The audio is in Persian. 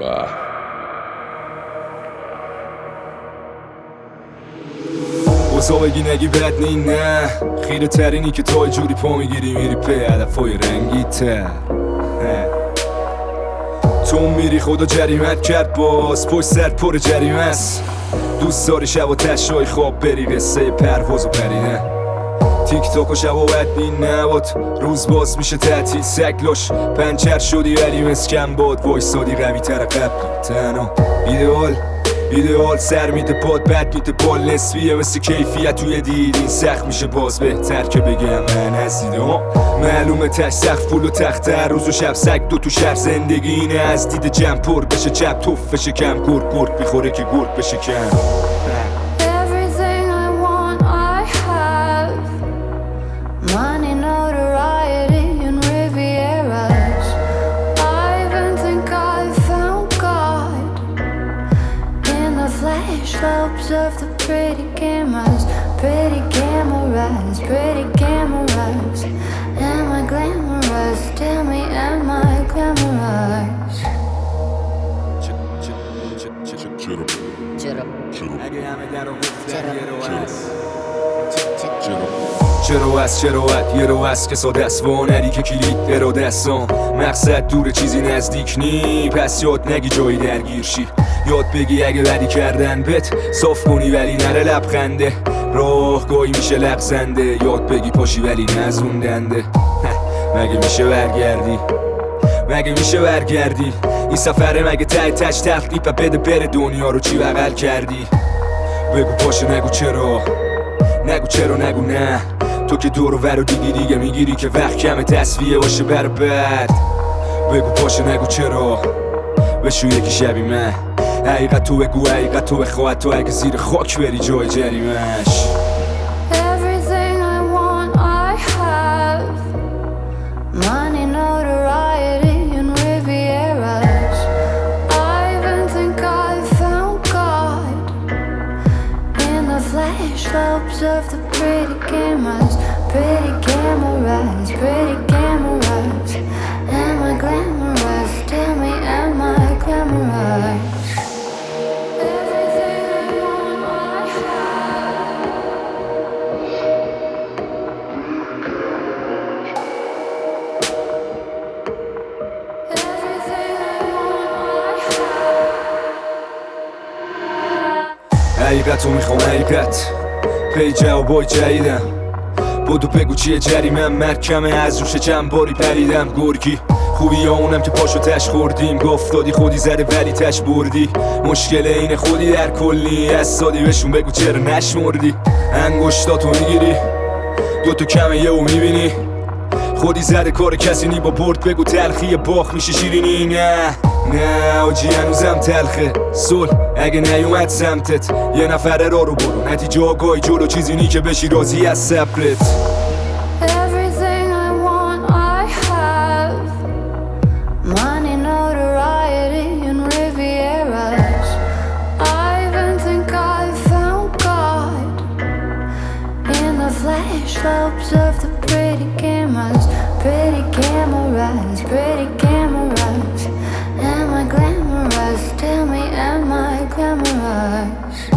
اوزا بگی نگی بد نی نه خیره ترینی که تو جوری پا میگیری میری پی هدفای رنگی تر تو میری خدا جریمت کرد باز پشت سر پر جریمه است دوست داری شب و تشای خواب بری قصه پرواز و پرینه تیک تاک و شب و بد بین نباد روز باز میشه تعطیل سگلاش پنچر شدی ولی مسکن باد وایسادی قوی تر قبلی تنها ایدئال سر میده پاد بد میده بال نصفیه مثل کیفیت توی دید این سخت میشه باز بهتر که بگم من از دیده معلومه تش سخت پول و تخته روز و شب سگ دو تو شهر زندگی اینه از دید جمع پر بشه چپ توف بشه کم گرگ بیخوره که گرگ بشه کم Slopes of the pretty cameras, am I glamorous? Tell me, am I glamorous? چرا هست که ساده است وانری که کلید اراده استان مقصد دور چیزی نزدیک نی پس یاد نگی جایی درگیر شی یاد بگی اگه بدی کردن بت صاف کنی ولی نره لبخنده راهگاهی میشه لغزنده یاد بگی پاشی ولی نزوندنده مگه میشه برگردی این سفره مگه تش تخلیف بده بره دنیا رو چی بغل کردی بگو پاشه نگو چرا نگو نه تو که دور و ور دیگه میگیری که وقت کمه تصفیه باشه بر بد بگو پاشه نگو چرا بشو یکی شبی من حقیقت تو بگو حقیقت تو بخواه تو اگه زیر خاک بری جای جریمش Slopes of the pretty cameras, am I glamorous? Tell me, am I glamorous? Everything I want, I have. Everything I want, I have. حقیقت رو میخوام حقیقت پی جوابای جدیدم بودو بگو چیه جریمم مرکمه از روش چند باری پریدم گرگی خوبی یا اونم که پاشو تش خوردیم گفت دادی خودی زده ولی تش بردی مشکل اینه خودی در کلی از سادی بهشون بگو چرا نشمردی انگشتاتو میگیری دوتو کمه یه و میبینی خودی زده کار کسی نی با برد بگو تلخی باخ میشه شیرینی نه آجی هنوزم تلخه صلح اگه نیومد سمتت یه نفره رو برو نتیجه آگاهی جلو چیزی نی که بشی راضی از صبرت Everything I want, I have. Money, notoriety, and Rivieras. I even think I found God in the flash slopes of the pretty cameras. Am I glamorous? Tell me, am I glamorous?